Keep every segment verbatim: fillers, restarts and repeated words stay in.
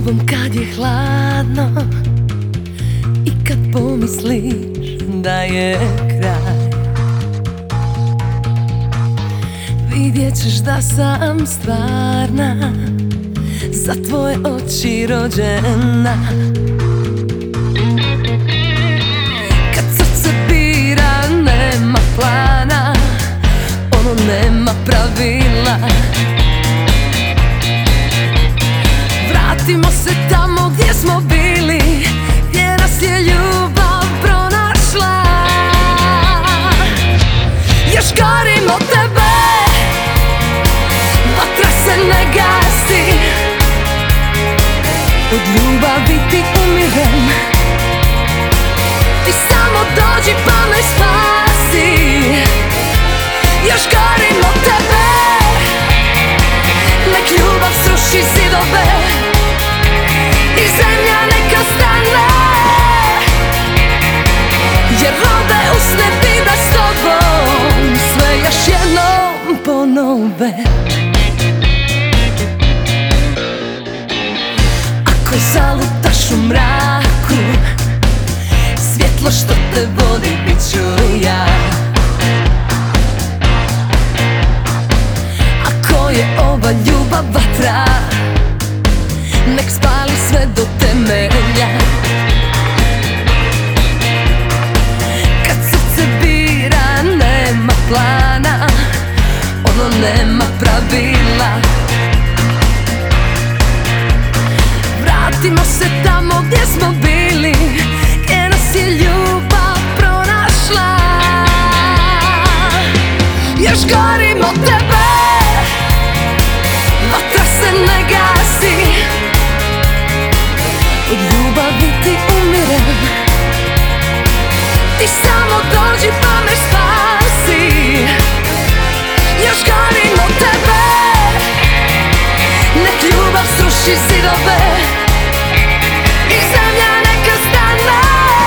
tobom kad je hladno i kad pomisliš da je kraj, vidjet ćeš da sam stvarna, za tvoje oči rođena. Kad srce bira, nema plana, ono nema pravila. Vratimo se tamo gdje smo bili, gdje nas je ljubav pronašla. Još gorim od tebe, vatra se ne gasi, od ljubavi ti umirem. Ti samo dođi pa me spasi. Još gorim od tebe, nek ljubav sruši zidove i zemlja neka stane, jer rode usne bi da s tobom sve još jednom ponove. Ako zalutaš u mraku, svjetlo što te vodi bit ću ja. Ako je ova ljubav vatra, nek spali sve do temelja. Kad srce bira, nema plana, ono nema pravila. Vratimo se tamo gdje smo bili, gdje nas je ljubav pronašla. Još gorim od tebe, vatra se ne gasi, od ljubavi ti umirem. Ti samo dođi pa me spasi. Još gorim od tebe, nek ljubav sruši zidove i zemlja neka stane,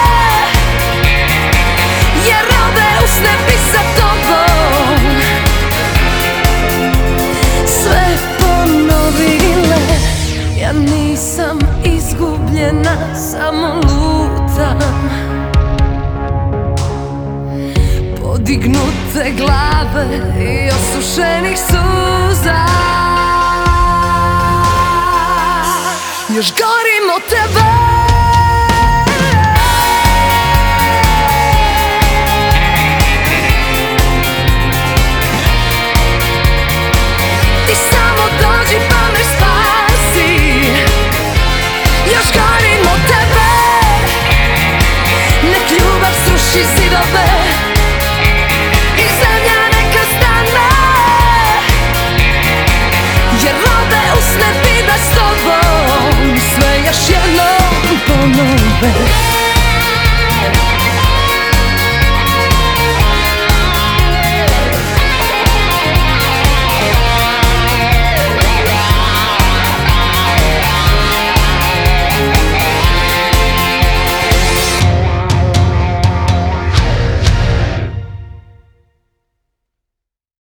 jer rode usne bi sa tobom sve ponovile. Ja nisam izgubljena, samo lutam, podignute glave i osušenih suza. Još gorim od tebe,